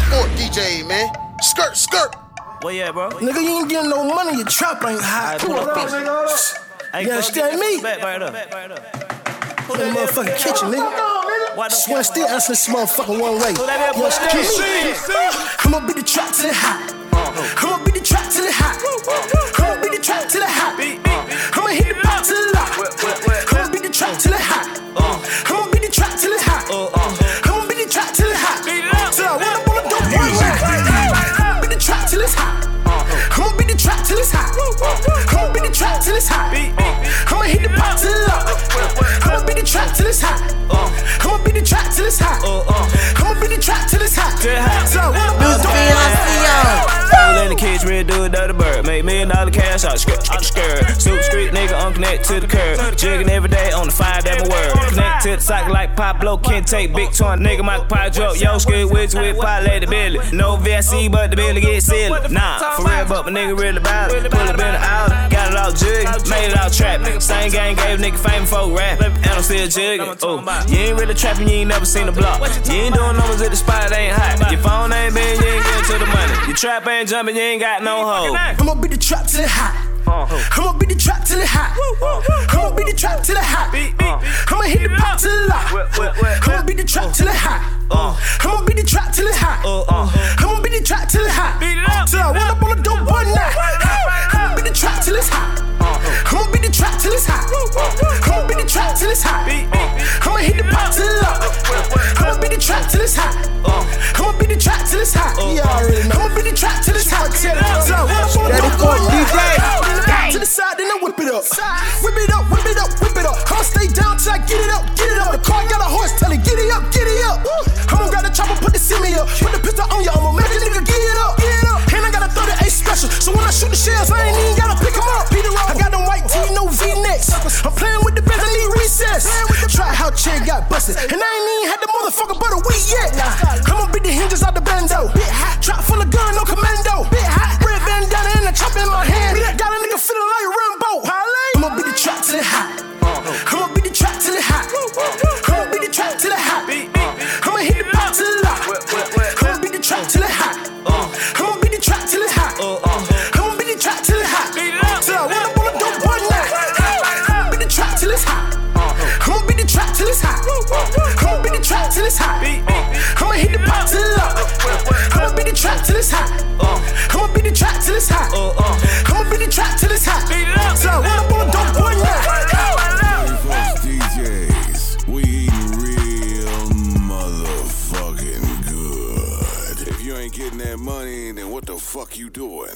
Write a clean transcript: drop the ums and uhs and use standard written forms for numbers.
Sport DJ, man. Skirt, skirt. Where you at, bro? Nigga, you ain't getting no money, your trap ain't high. Pull up, nigga. You understand me? Back right up. Pull that motherfucking kitchen, nigga. Swear still answer this motherfucking one way. You understand me? I'ma beat the trap to the hot. I'ma beat the trap to the hot. I'ma beat the trap to the hot. I'ma hit the pop to the lock. I'ma beat the trap to the hot. I'ma beat the trap to the hot. I'ma beat the trap to the hot. So I run up on the dope one way. I'ma beat the trap till it's hot. I'ma beat the trap till it's hot. I'ma beat the trap till it's hot. I'ma hit the pop to the lock. I'ma beat the trap till it's hot. I'ma beat the trap till it's hot. I'ma beat the trap till it's hot. So I run up on the dope In the kids, red dude, dirty bird. Make $1 million cash out the skirt. Super street nigga, unconnect to the curb. Jigging every day on the 5, that's my word. Connect to the cycle like Pablo, can't take big twin. Nigga, my pie drop, yo, skid with pie, lay the belly. No VSC, but the belly get silly. Nah, for real, but my nigga really bout it. Pull up in the out, got it all jigging, made it all trapping. Same gang gave nigga fame for rap, and I'm still jigging. Oh, you ain't really trapping, you ain't never seen the block. You ain't doing numbers at the spot, it ain't hot. Your phone ain't been, you ain't getting to the money. Your trap ain't jumping, you ain't got no hoe. I'ma beat the trap till it hot. I'ma beat the trap till it hot. I'ma beat the trap till it hot. I'ma hit the pop till it lock. I'ma beat the trap till it hot. I'ma beat the trap till it hot. I'ma beat the trap till it hot. Till I run up on the dope one night. I'ma beat the trap till it's hot. I'ma beat the trap till it's hot. I'ma beat the trap till it's hot. I'ma hit the pop till it lock. I'ma beat the trap till it's hot. I'ma beat the trap till it's hot. I'ma beat the trap till it's hot. Till I run up on the dope one night. To the side, then I whip it up. Whip it up, whip it up, whip it up. I'ma stay down till I get it up, get it up. The car got a horse, tell it, get it up, get it up. I'ma grab the chopper, put the semi up. Put the pistol on you, I'ma make a nigga get it up, get it up. And I got a 38 special, so when I shoot the shells, I ain't even gotta pick them up. I got them white tee, no V-necks. I'm playing with the best, I need recess. Try how chick got busted, and I ain't even had the motherfucker but a week yet. I'ma beat the hinges out the bando. Trap full of gun, no commando. Red bandana and a chop in my hand. Got a nigga feeling like Rambo. I'ma beat the trap till it hot. I'ma beat the trap till it hot. I'ma beat the trap till it hot. I'ma hit the pop till it lock. I'ma beat the trap till it hot. I'ma beat the trap till it hot. I'ma beat the trap till it hot. Till I run up on the dope one night. I'ma beat the trap till it's hot. I'ma beat the trap till it's hot. I'ma beat the trap till it's hot. I'ma hit the pop till it lock. I'ma beat the trap till it's hot. I'ma beat the trap till it's hot. I'ma beat the trap till it's hot. Till I run up on the dope one night. DJs, we eating real motherfucking good. If you ain't getting that money, then what the fuck you doing?